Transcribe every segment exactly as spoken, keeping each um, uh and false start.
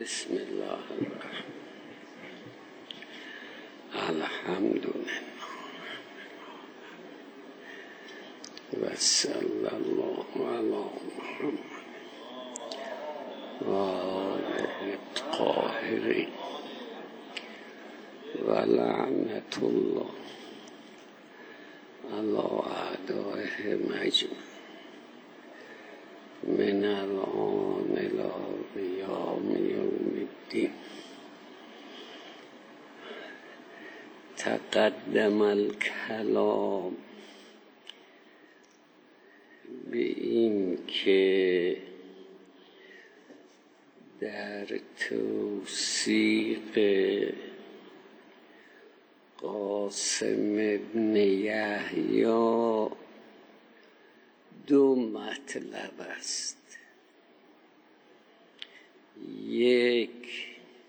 بسم الله الرحمن الحمد لله و صلی الله علی محمد و آله الطاهرین و لعنت الله علی اعدائه مجمع من الآن إلی قیام یوم الدین. تقدم الکلام به این که در توثیق قاسم ابن یحیی دو مطلب است. یک،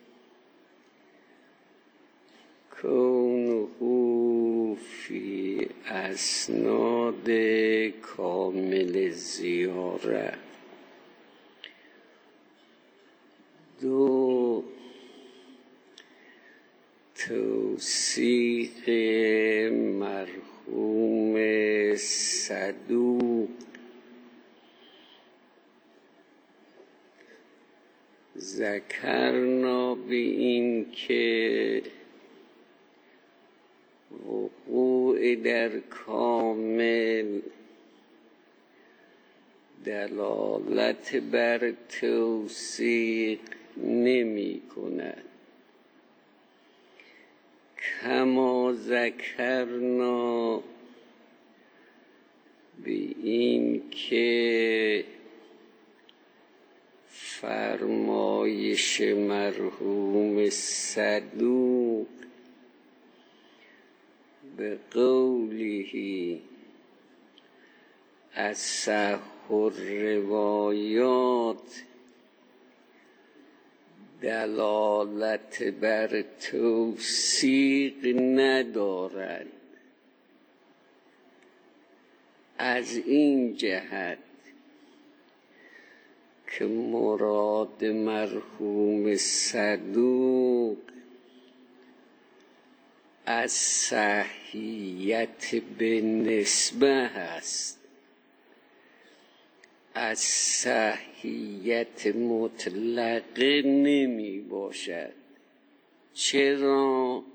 کونه فی اسناد کامل زیاره. دو، توثیق مرحوم صدوق ذکرنا به این که وقوع در کامل دلالت بر توثیق نمی کند. کما ذکرنا به این که فرمایش مرحوم صدوق به قوله اصح الروایات دلالت بر توثیق ندارد. از این جهت که مراد مرحوم صدوق از صحیحیت به نسبه است، از صحیحیت مطلقه نمی باشد. چرا؟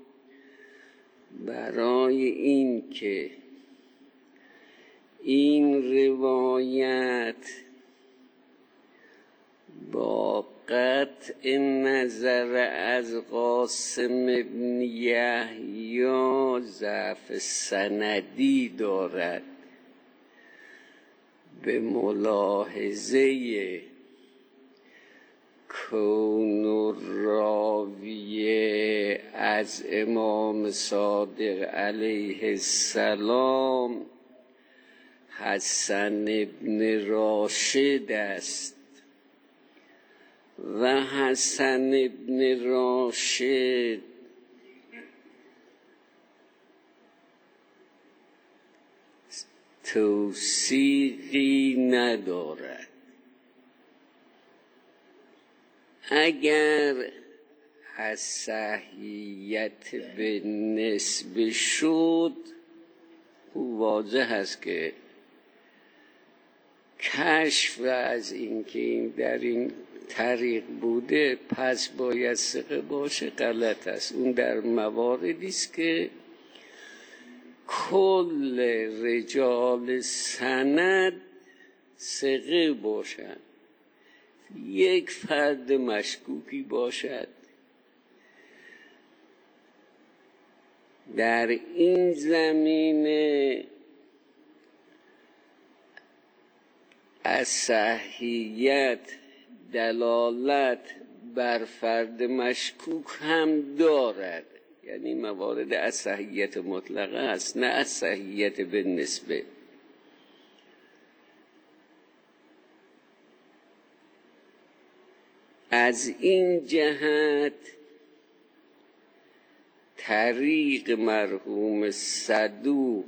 برای این که این روایت با قطع نظر از قاسم ابن یحیی ضعف سندی دارد. به ملاحظه کون الراویه از امام صادق علیه السلام حسن ابن راشد است و حسن ابن راشد توثیقی ندارد. اگر از صحیحیت به نسبه شد، واضح است که کشف از این که این در این طریق بوده پس باید ثقه باشه غلط است. اون در مواردی است که کل رجال سند ثقه باشند، یک فرد مشکوکی باشد. در این زمینه از صحیحیت دلالت بر فرد مشکوک هم دارد، یعنی موارد از صحیحیت مطلقه است، نه از صحیحیت به نسبه. از این جهت طریق مرحوم صدوق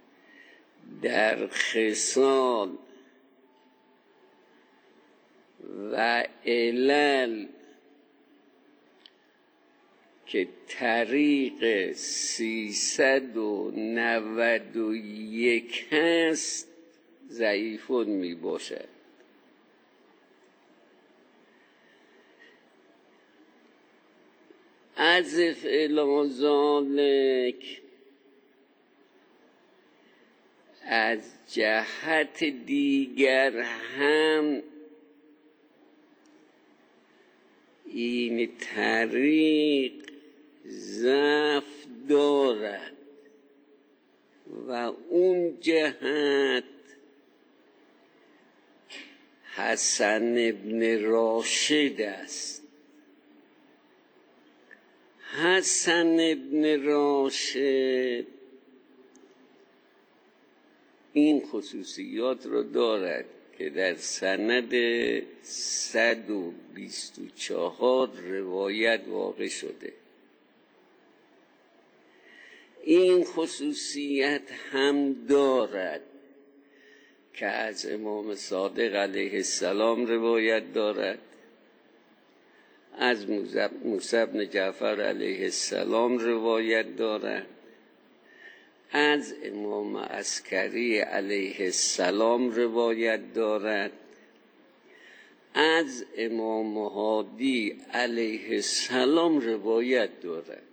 در خصال و علل که طریق سیصد و نود و یک هست ضعیفون می باشد. از فعل ذالک از جهت دیگر هم این طریق ضعف دارد و اون جهت حسن ابن راشد است. حسن ابن راشد این خصوصیات رو دارد که در سند صد و بیست و چهار روایت واقع شده. این خصوصیت هم دارد که از امام صادق علیه السلام روایت دارد، از موسی بن جعفر علیه السلام روایت دارد، از امام عسکری علیه السلام روایت دارد، از امام هادی علیه السلام روایت دارد.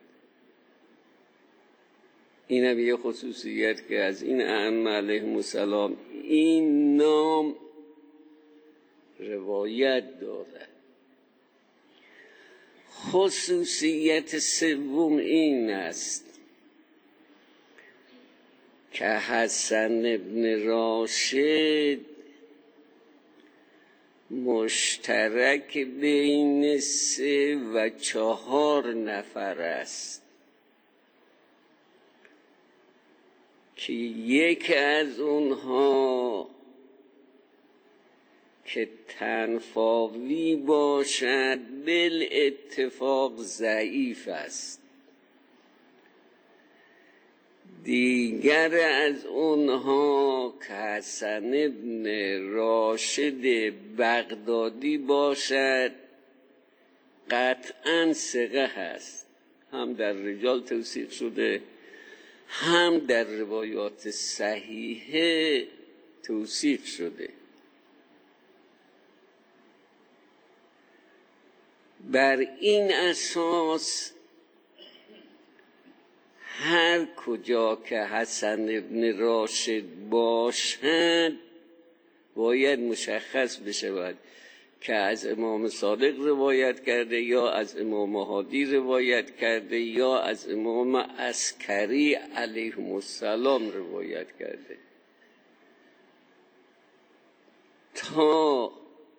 این هم یه خصوصیت که از این ائمه علیهم السلام این نام روایت دارد. خصوصیت سوم این است که حسن ابن راشد مشترک بین سه و چهار نفر است که یک از اونها که تنفاوی باشد بالاتفاق ضعیف است، دیگر از اونها که حسن ابن راشد بغدادی باشد قطعاً ثقه هست، هم در رجال توثیق شده هم در روایات صحیحه توثیق شده. بر این اساس هر کجا که حسن ابن راشد باشد باید مشخص بشود که از امام صادق روایت کرده یا از امام هادی روایت کرده یا از امام عسکری علیهم السلام روایت کرده. تا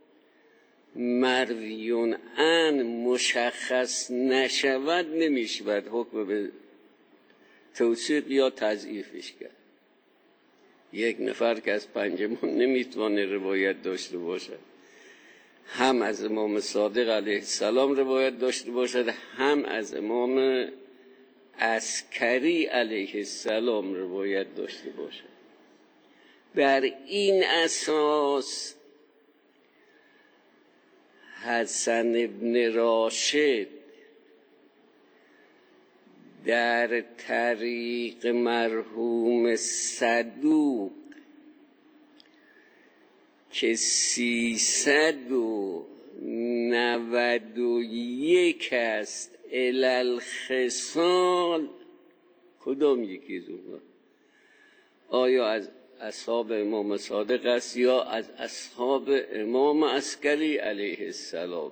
مرویون ان مشخص نشود نمیشود حکم به توثیق یا تضعیفش کرد. یک نفر که از پنجمون نمیتونه روایت داشته باشد، هم از امام صادق علیه السلام روایت داشته باشد هم از امام عسکری علیه السلام روایت داشته باشد. بر این اساس حسن ابن راشد در طریق مرحوم صدوق که سیصد و نود و یک است الالخصال، کدام یکی از اونها؟ آیا از اصحاب امام صادق است یا از اصحاب امام عسکری علیه السلام؟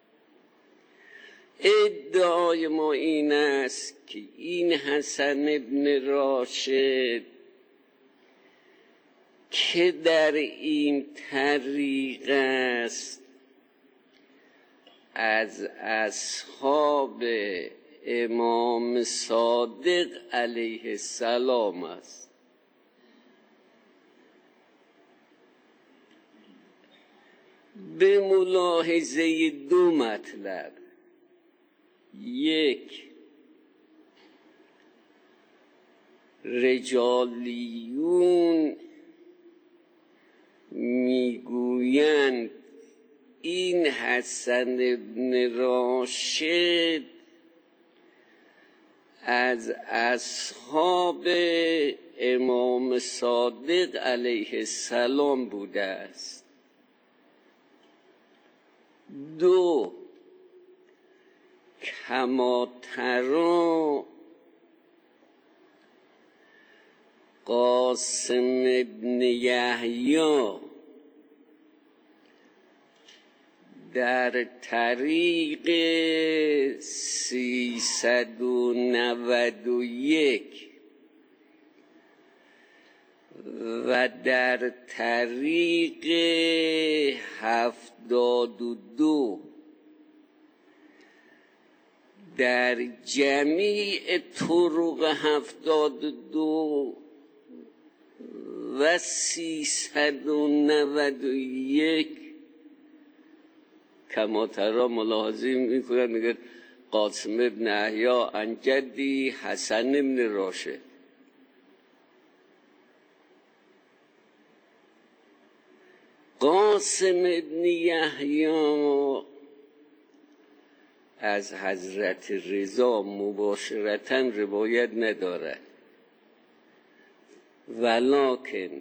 ادعای ما این است که این حسن ابن راشد که در این طریق است از اصحاب امام صادق علیه السلام است. به ملاحظه دو مطلب: یک، رجالیون میگویند این حسن ابن راشد از اصحاب امام صادق علیه السلام بوده است. دو، کما تری قاسم ابن یحیی در طریق سیصد و نود و یک و در طریق هفتاد و دو در جمیع طرق هفتاد و دو و سیصد و نود و یک کما تری ملاحظه میکنن میگه قاسم ابن یحیی عن جدی حسن ابن راشد. قاسم ابن یحیی از حضرت رضا مباشرتاً روایت ندارد، ولکن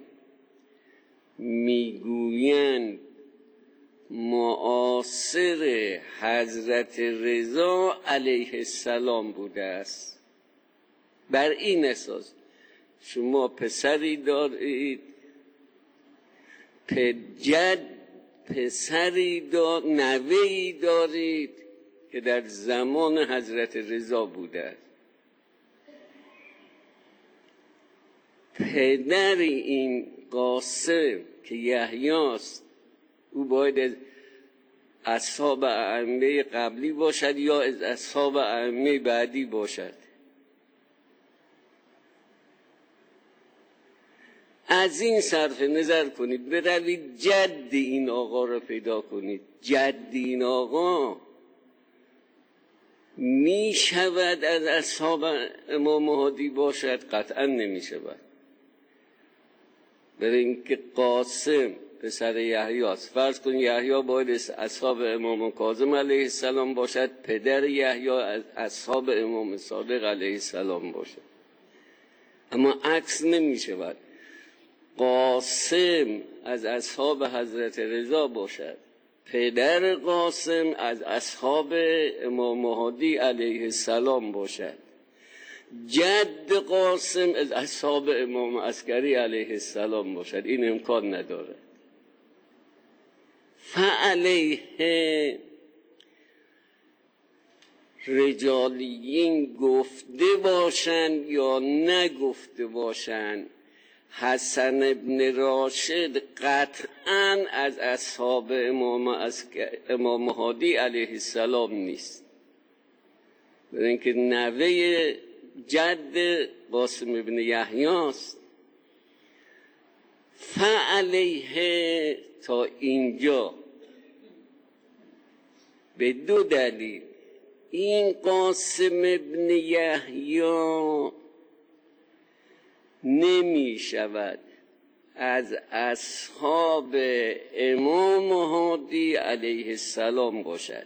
میگویند معاصر حضرت رضا علیه السلام بوده است. بر این اساس شما پسری دارید، جد پسری دار نوه‌ای دارید که در زمان حضرت رضا بوده است. پدر این قاسم که یحیی است، او باید از اصحاب ائمه قبلی باشد یا از اصحاب ائمه بعدی باشد. از این صرف نظر کنید، بروید جد این آقا را پیدا کنید. جد این آقا می شود از اصحاب امام مهدی باشد؟ قطعا نمی شود. برای اینکه قاسم پسر یحیی است، فرض کن یحیی باید از اصحاب امام کاظم علیه السلام باشد، پدر یحیی از اصحاب امام صادق علیه السلام باشد، اما عکس نمی شود. قاسم از اصحاب حضرت رضا باشد، پدر قاسم از اصحاب امام مهدی علیه السلام باشد، جد قاسم از اصحاب امام عسکری علیه السلام باشد. این امکان نداره. فعلیه رجالیین گفته باشند یا نگفته باشند، حسن ابن راشد قطعاً از اصحاب امام, امام مهدی علیه السلام نیست، برای اینکه نوه جد قاسم ابن یحیی است. فعلیه تا اینجا به دو دلیل این قاسم ابن یحیی نمی شود از اصحاب امام مهدی علیه السلام باشد.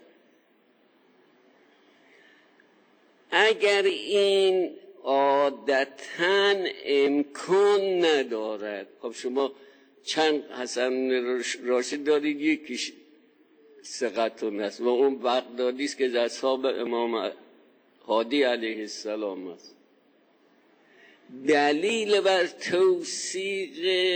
اگر این عادتاً امکان ندارد، خب شما چند حسن راشد دارید؟ یکیش ثقتون است و اون بغدادی است که از اصحاب امام هادی علیه السلام است. دلیل بر توثیق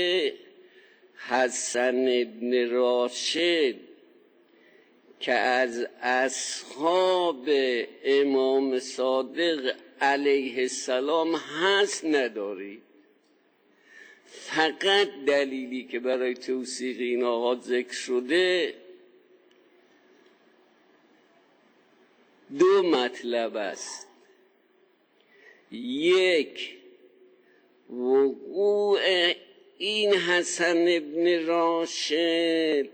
حسن ابن راشد که از اصحاب امام صادق علیه السلام هست نداری. فقط دلیلی که برای توثیق این آقا ذکر شده دو مطلب است. یک، وقوع این حسن ابن راشد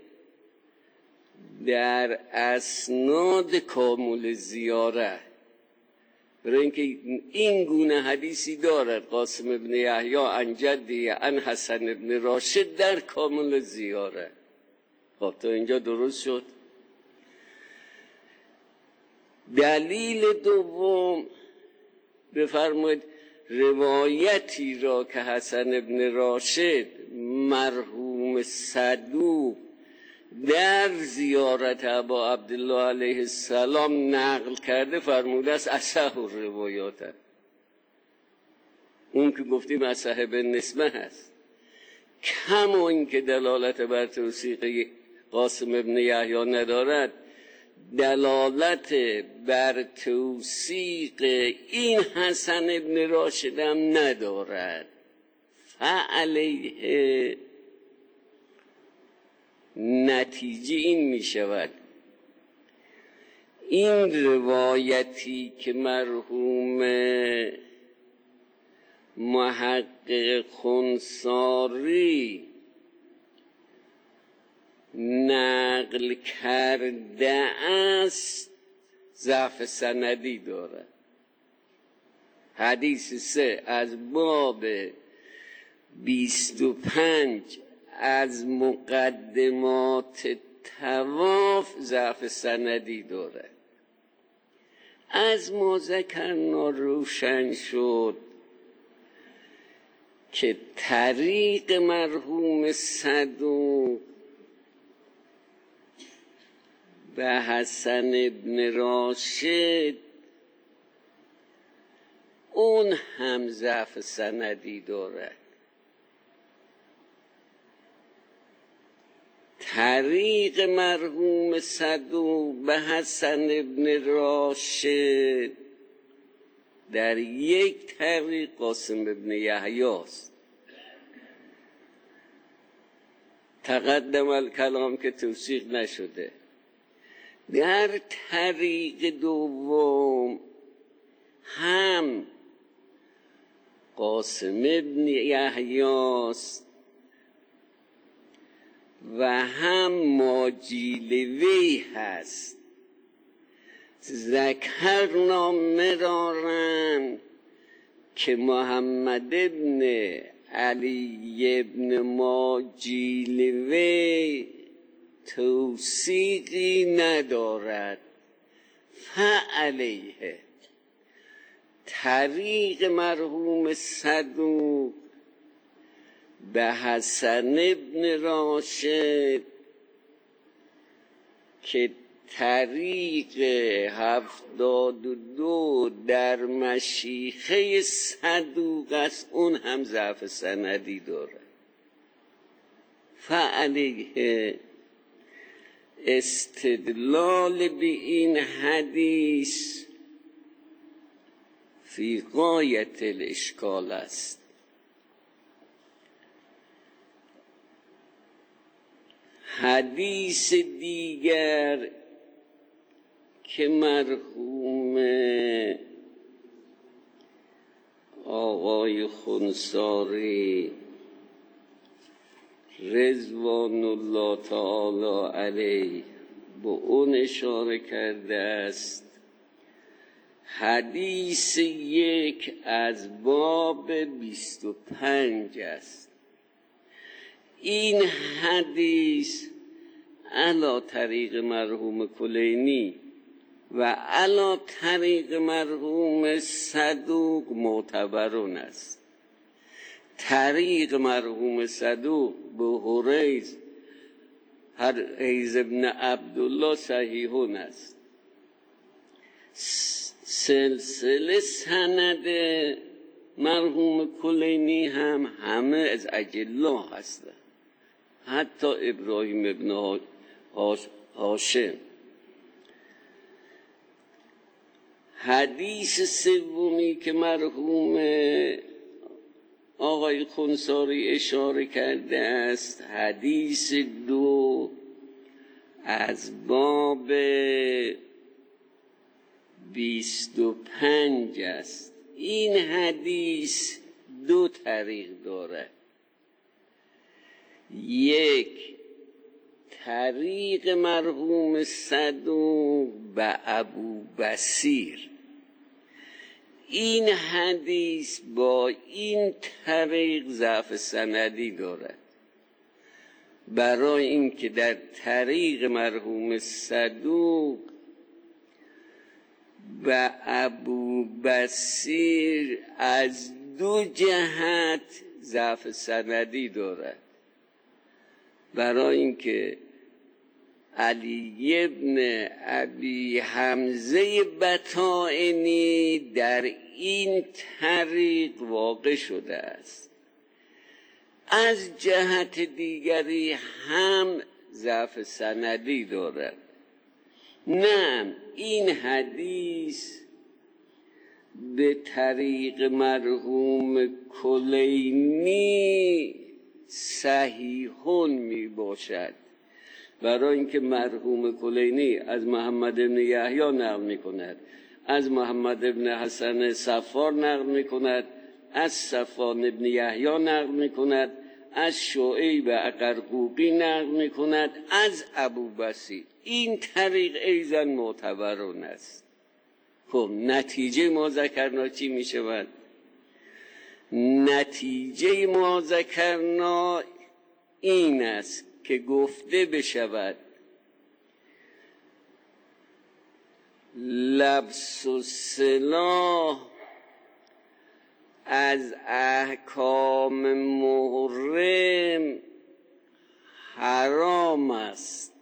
در اسناد کامل زیاره، برای اینکه این گونه حدیثی دارد قاسم ابن یحیی عن جدی عن حسن ابن راشد در کامل زیاره. خب تا اینجا درست شد؟ دلیل دوم بفرمایید روایتی را که حسن ابن راشد مرحوم صدوق در زیارت ابا عبدالله علیه السلام نقل کرده فرموده است اصح الروایات. اون که گفتیم اصح بالنسبه هست، کما این که دلالت بر توثیق قاسم ابن یحیی ندارد، دلالت بر توثیق این حسن ابن راشد هم ندارد. فعلیه نتیجه این می شود این روایتی که مرحوم محقق خنثاری نقل کرده است ضعف سندی دارد. حدیث سه از باب بیست و پنج از مقدمات طواف ضعف سندی دارد. از ما ذکرنا روشن شد که طریق مرحوم صدوق به حسن ابن راشد اون هم ضعف سندی دارد. طریق مرحوم صدوق به حسن ابن راشد در یک طریق قاسم ابن یحیی است. تقدم الکلام که توثیق نشده. در طریق دوم هم قاسم ابن یحیی است و هم ماجیلوی هست. ذکرنا مرارن که محمد ابن علی ابن ماجیلوی توثیقی ندارد. فعلیه طریق مرحوم صدوق به حسن ابن راشد که طریق هفتاد و دو در مشیخه صدوق است اون هم ضعف سندی داره. فعلیه استدلال به این حدیث فی غایت الاشکال است. حدیث دیگر که مرحوم آقای خنثاری رضوان الله تعالی علیه به اون اشاره کرده است، حدیث یک از باب بیست و پنج است. این حدیث علا طریق مرحوم کلینی و علا طریق مرحوم صدوق معتبرون است. طریق مرحوم صدوق به حریز حریز ابن عبدالله صحیحون است. سلسله سند مرحوم کلینی هم همه از اجلا هستند، حتی ابراهیم ابن هاشم. حدیث سومی که مرحوم آقای خنثاری اشاره کرده است، حدیث دو از باب بیست و پنج است. این حدیث دو طریق دارد. یک طریق مرحوم صدوق به ابو بصیر. این حدیث با این طریق ضعف سندی دارد، برای اینکه در طریق مرحوم صدوق و ابو بصیر از دو جهت ضعف سندی دارد. برای اینکه علی ابن ابی حمزه بطائنی در این طریق واقع شده است، از جهت دیگری هم ضعف سندی دارد. نه، این حدیث به طریق مرحوم کلینی صحیحون می باشد، برای اینکه مرحوم کلینی از محمد بن یحیی نقل می کند، از محمد بن حسن صفار نقل می کند، از صفوان بن یحیی نقل می کند، از شعیب قرقوقی نقل می کند، از ابو بصیر. این طریق ایضا معتبرون است. خب نتیجه ما ذکرنا چی می شود؟ نتیجه ما ذکرنا این است که گفته بشود لبس السلاح از احکام محرم حرام است.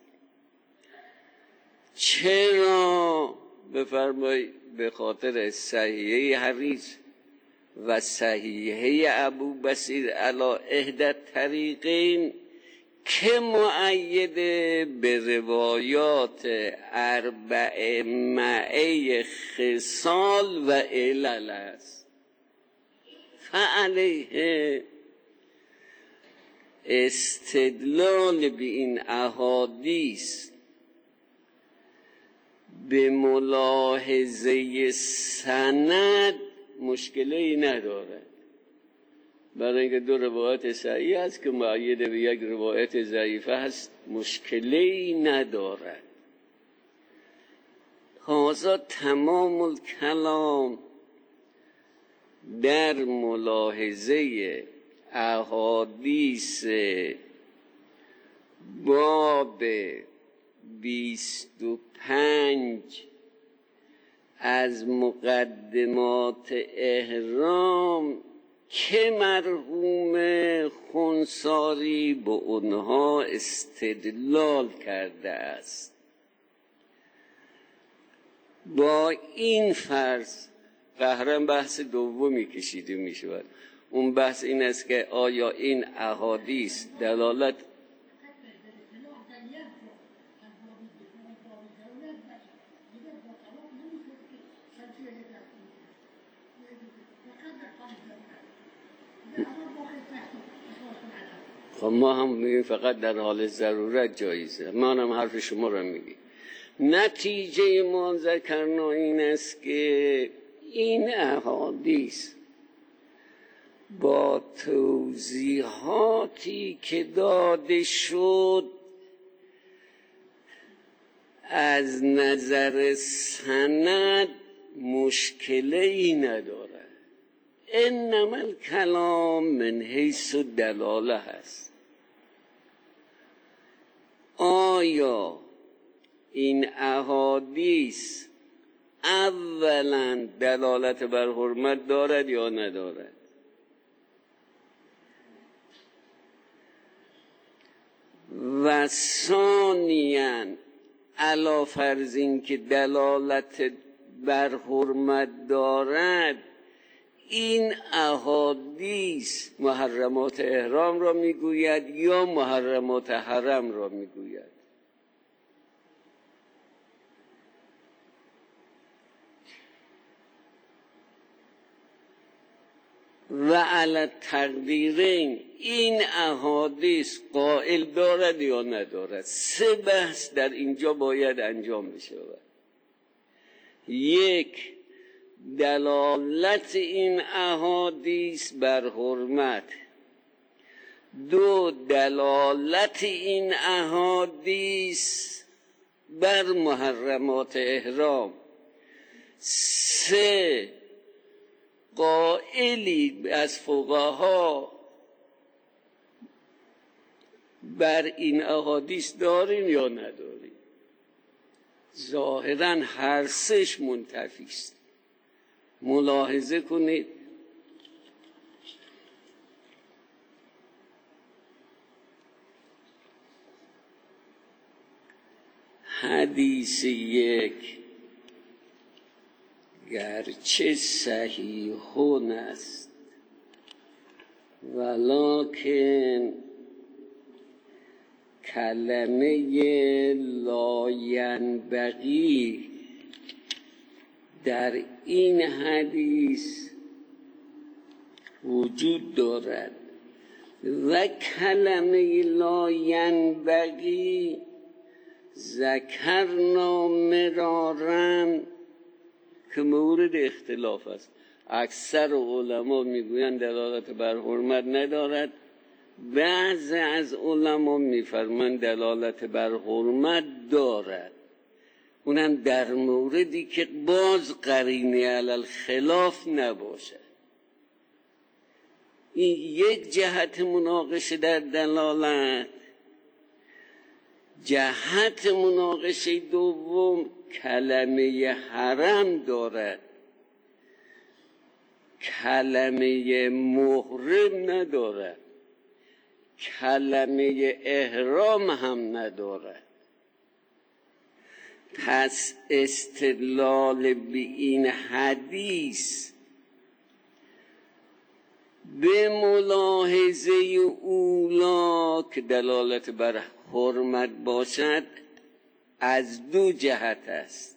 چرا؟ بفرمایید به خاطر صحیحه حدیث و صحیحه ابو بصیر علی احدی طریقین که مؤیده به روایات اربع معه خصال و علل است. فعلیه استدلال به این احادیث به ملاحظه سند مشکلی نداره، برای اینکه دو روایت صحیح است که مؤید به یک روایت ضعیفه هست مشکلی ندارد. هذا تمام الکلام در ملاحظه احادیث باب بیست و پنج از مقدمات احرام که مرحوم خنثاری به اونها استدلال کرده است. با این فرض قهرن بحث دومی کشیده می شود. اون بحث این است که آیا این احادیث دلالت خب ما هم میگیم فقط در حال ضرورت جایزه، ما هم حرف شما رو میگیم. نتیجه ما ذکرنا این است که این احادیث با توضیحاتی که داده شد از نظر سند مشکلی نداره. انما الکلام من حیث دلاله هست. آیا این احادیث اولا دلالت بر حرمت دارد یا ندارد؟ و ثانیاً علی فرض این که دلالت بر حرمت دارد، این احادیث محرمات احرام را میگوید یا محرمات حرم را میگوید؟ و علی تقدیرین این احادیث قائل دارد یا ندارد؟ سه بحث در اینجا باید انجام بشود. یک، دلالت این احادیث بر حرمت. دو، دلالت این احادیث بر محرمات احرام. سه، قائلی از فقها بر این احادیث داریم یا نداریم؟ ظاهراً هر سهش منتفی است. ملاحظه کنید حدیث یک گرچه صحیحون است ولکن کلمه لاینبغی در این حدیث وجود دارد و کلمه لاینبغی ذکرنا مرارا که مورد اختلاف است. اکثر علما میگویند دلالت بر حرمت ندارد، بعض از علما میفرمایند دلالت بر حرمت دارد، اونم در موردی که باز قرینه علی الخلاف نباشد. این یک جهت مناقشه در دلالت. جهت مناقشه دوم کلمه حرم دارد، کلمه محرم ندارد، کلمه احرام هم ندارد. پس استدلال به این حدیث به ملاحظه اولا که دلالت بر حرمت باشد از دو جهت است.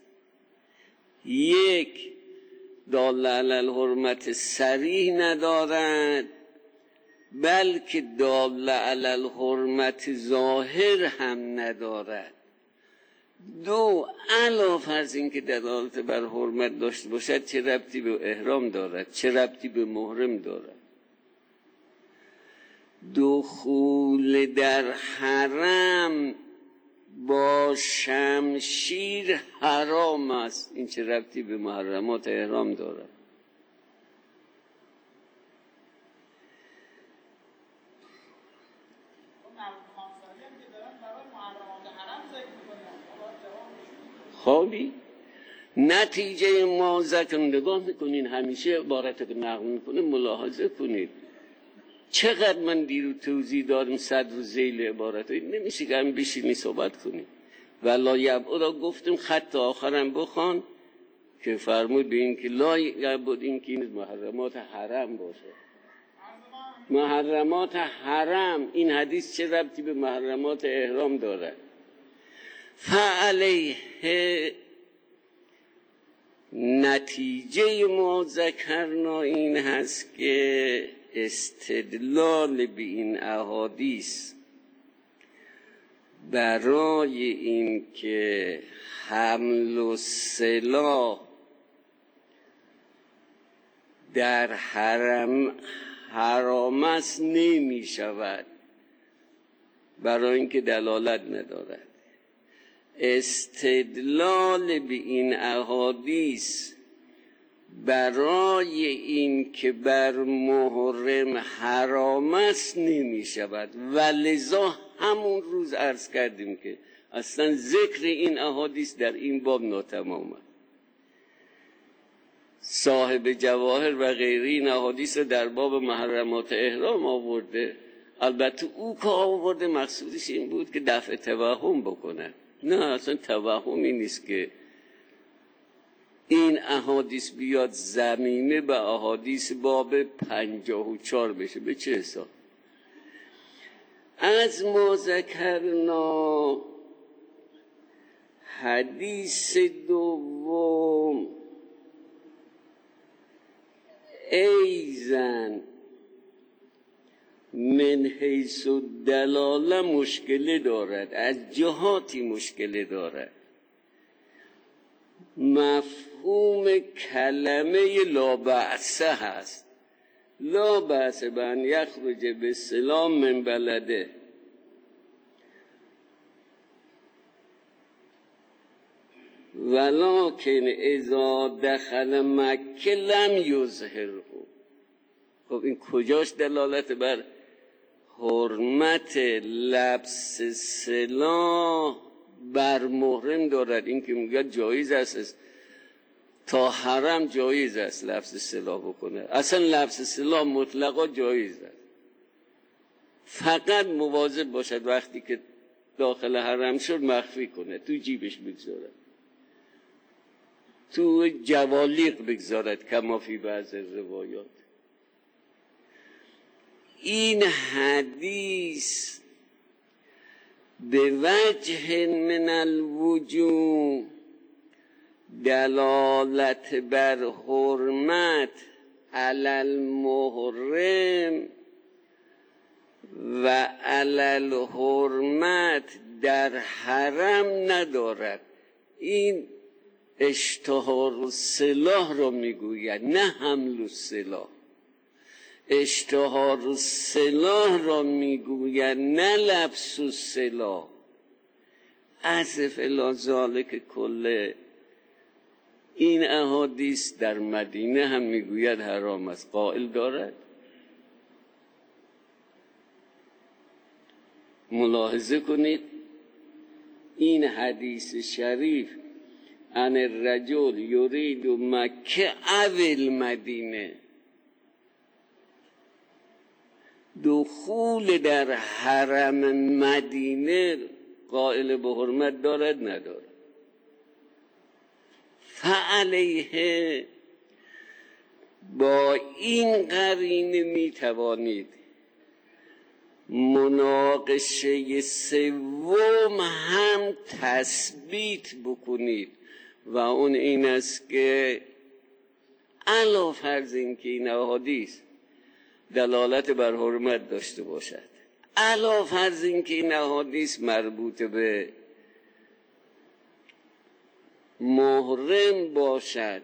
یک، دال علی الحرمت صریح ندارد، بلکه دال علی الحرمت ظاهر هم ندارد. دو، علاوه از این که دلالت بر حرمت داشته باشد چه ربطی به احرام دارد، چه ربطی به محرم دارد. دخول در حرم با شمشیر حرام است، این چه ربطی به محرمات احرام دارد. خوابی نتیجه ما ذکر نگاه میکنین، همیشه عبارت که نقل میکنه ملاحظه کنید. چقدر من دیرو توضیح دارم صدر و ذیل عبارت نمیشه که هم بشینی صحبت کنیم. ولا یبعد گفتم خط آخرم بخوان که فرمود به این که لا یبعد این که این محرمات حرم باشه. محرمات حرم، این حدیث چه ربطی به محرمات احرام داره؟ فعلیه نتیجه ما ذکرنا این هست که استدلال به این احادیث برای این که حمل و سلاح در حرم حرام است نمی شود، برای اینکه دلالت ندارد. استدلال به این احادیث برای این که بر محرم حرام است نمی شود و لذا همون روز عرض کردیم که اصلا ذکر این احادیث در این باب ناتمام است. صاحب جواهر و غیره این احادیث در باب محرمات احرام آورده، البته او که آورده مقصودش این بود که دفع توهم بکنه. نه، اصلا توهمی نیست که این احادیث بیاد ضمیمه به احادیث باب پنجاه و چهار بشه. به چه حساب؟ از ما ذکرنا حدیث دوم ایزن من حیث دلاله مشکل دارد، از جهاتی مشکل دارد. مفهوم کلمه لا بأسه هست، لا بأس بن یخرج بالسلام من بلده. ولکن اذا دخل مکه لم یظهره. خب این کجاش دلالت بر حرمت لبس سلاح بر محرم دارد. این که میگه جایز است تا حرم جایز است لفظ سلاح بکنه، اصلا لفظ سلاح مطلقا جایز است، فقط مواظب باشد وقتی که داخل حرم شد مخفی کنه، تو جیبش بگذارد، تو جوالیق بگذارد کما فی بعض روایات. این حدیث به وجه من الوجوه دلالت بر حرمت علی المحرم و علی الحرمت در حرم ندارد. این اشتهار السلاح را میگوید، نه حمل السلاح. اشتهار السلاح را میگوید، نه لبس السلاح. عزف الی ذالک کله. این احادیث در مدینه هم میگوید حرام است، قائل دارد. ملاحظه کنید این حدیث شریف عن الرجل یرید مکه او المدینه، دخول در حرم مدینه قائل به حرمت دارد ندارد. فعلیه با این قرینه میتوانید مناقشه سوم هم تثبیت بکنید و اون این است که علاوه فرض این که این احادیث دلالت بر حرمت داشته باشد، علاوه فرض این که این احادیث مربوط به محرم باشد،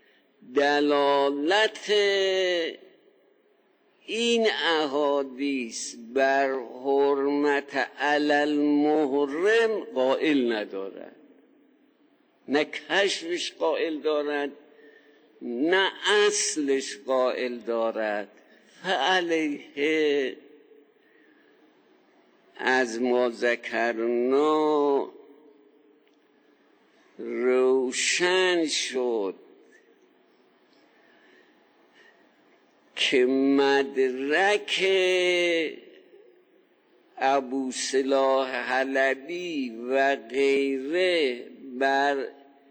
دلالت این احادیث بر حرمت علی المحرم قائل ندارد، نه کشفش قائل دارد نه اصلش قائل دارد. فعلیه از ما ذکرنا روشن شد که مدرک ابو صلاح حلبی و غیره بر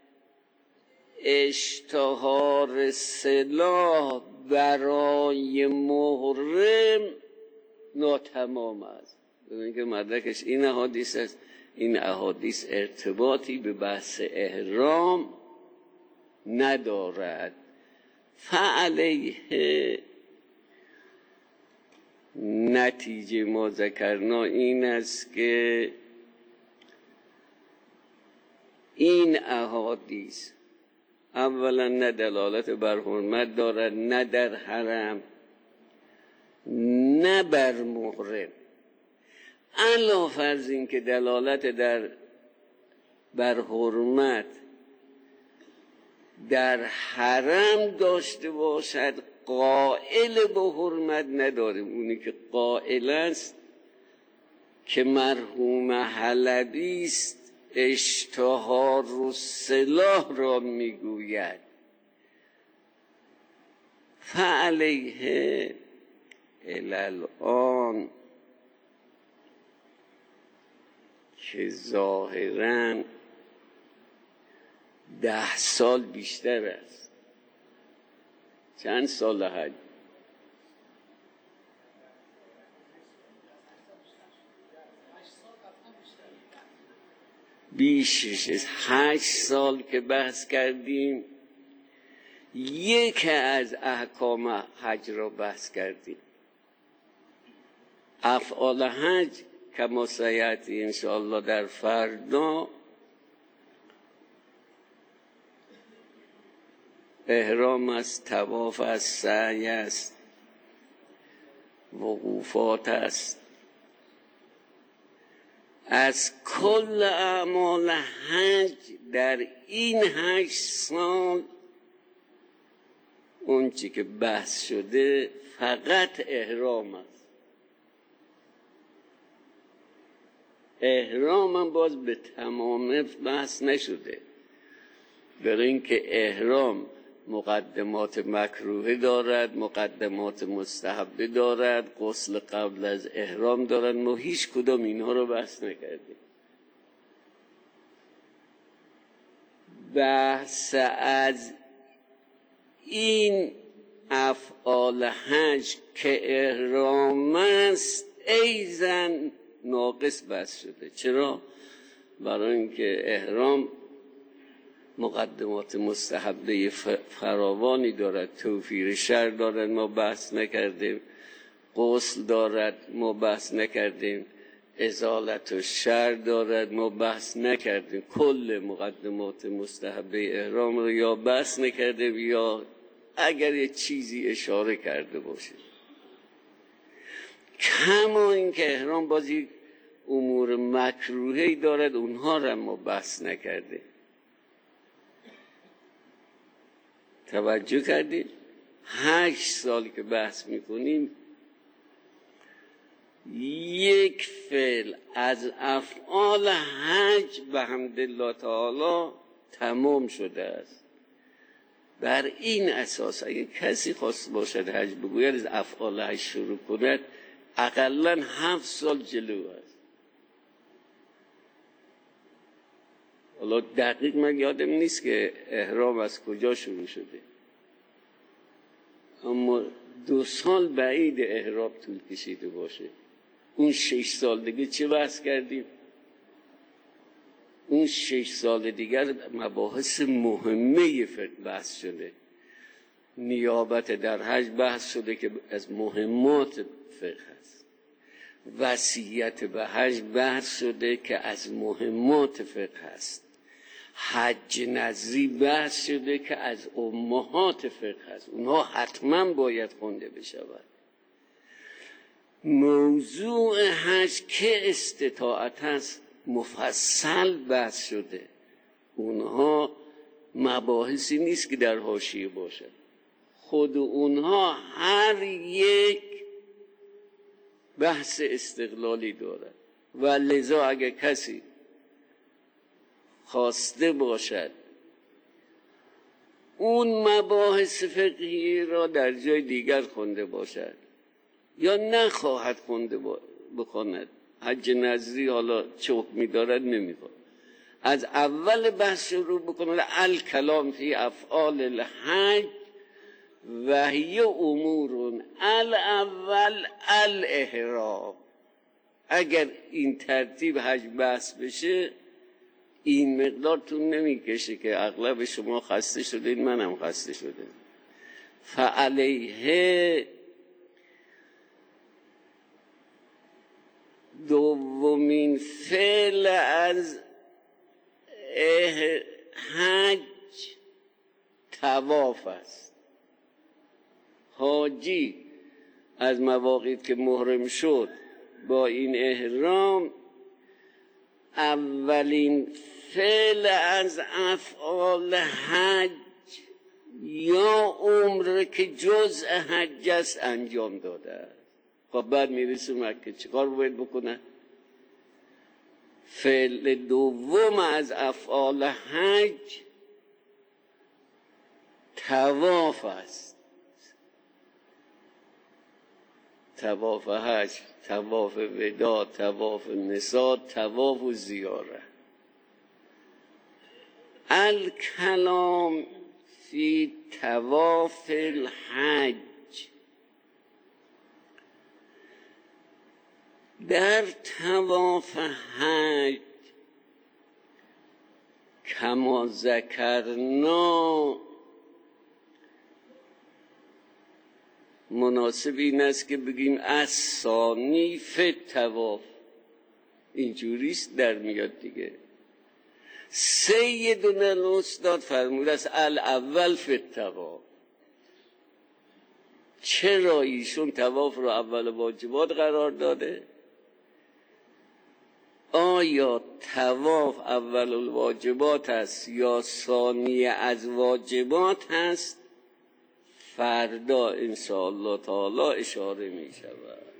اشتهار سلاح برای محرم ناتمام است. ببینید که مدرکش این احادیث است. این احادیث ارتباطی به بحث احرام ندارد. فعلیه نتیجه ما ذکرنا این است که این احادیث اولا نه دلالت بر حرمت دارد، نه در حرم نه بر محرم. علاوه فرض این که دلالت در بر حرمت در حرم داشته باشد، قائل به حرمت نداریم. اونی که قائل است که مرحوم حلبی است اشتهار السلاح را میگوید. فعلیه الالآن که ظاهراً ده سال بیشتر است. چند سال حج؟ بیشش هشت سال که بحث کردیم، یک از احکام حج را بحث کردیم. افعال حج کما سیأتی انشاءالله در فردا احرام است، طواف است، سعی است، وقوفات است. از کل اعمال حج در این هشت سال اون چی که بحث شده فقط احرام است. احرام هم باز به تمام بحث نشده، برای اینکه احرام مقدمات مکروه دارد، مقدمات مستحبه دارد، غسل قبل از احرام دارد. ما هیچ کدام اینها رو بحث نکردیم. بحث از این افعال حج که احرام است ایزن ناقص بحث شده. چرا؟ برای اینکه احرام مقدمات مستحبه فراوانی دارد، توفیر شر دارد، ما بحث نکردیم، غسل دارد، ما بحث نکردیم، ازالت و شر دارد، ما بحث نکردیم. کل مقدمات مستحبه احرام رو یا بحث نکردیم یا اگر یه چیزی اشاره کرده باشه. کما اینکه احرام بازی امور مکروهی دارد، اونها رو ما بحث نکردیم. توجه کردید؟ هشت سال که بحث میکنیم یک فعل از افعال حج به حمدالله تعالی تمام شده است. بر این اساس اگه کسی خواست باشد حج بگوید از افعال حج شروع کند، اقلا هفت سال جلو است. حالا دقیق من یادم نیست که احرام از کجا شروع شده، اما دو سال بعید احرام طول کشیده باشه. اون شش سال دیگه چه بحث کردیم؟ اون شش سال دیگر مباحث مهمه فقه بحث شده. نیابت در حج بحث شده که از مهمات فقه است. وصیت به حج بحث شده که از مهمات فقه است. حج نظری بحث شده که از امهات فقه است. اونها حتما باید خونده بشود. موضوع حج که استطاعت است مفصل بحث شده. اونها مباحثی نیست که در حاشیه باشد. خود اونها هر یک بحث استقلالی دارد و لذا اگر کسی خواسته باشد اون مباحث فقهی را در جای دیگر خونده باشد یا نخواهد خونده بخواند، حج نظری حالا چه حکمی دارد نمیخواد، از اول بحث شروع بکند. الکلام فی افعال الحج و هی امور الاول الاحرام. اگر این ترتیب حج بحث بشه این مقدار طول نمیکشه که اغلب شما خسته شدید، منم خسته شده. فعلیه دومین فعل از حج طواف است. حاجی از مواقیت که محرم شد با این احرام اولین فعل از افعال حج یا عمره که جزء حج است انجام داده است. خب بعد میرسه مکه چیکار باید بکنه؟ فعل دوم از افعال حج طواف است. طواف حج، طواف وداع، طواف نساء، طواف و زیاره. الکلام فی طواف الحج. در طواف حج کما ذکرنا مناسب این است که بگیم از ثانی فی طواف. اینجوریست در میاد دیگه. سیدنا الاستاد فرموده است الاول فی طواف. چرا ایشون طواف رو اول واجبات قرار داده؟ آیا طواف اول الواجبات است یا ثانی از واجبات است؟ فردا انشاءالله تعالی اشاره می شود.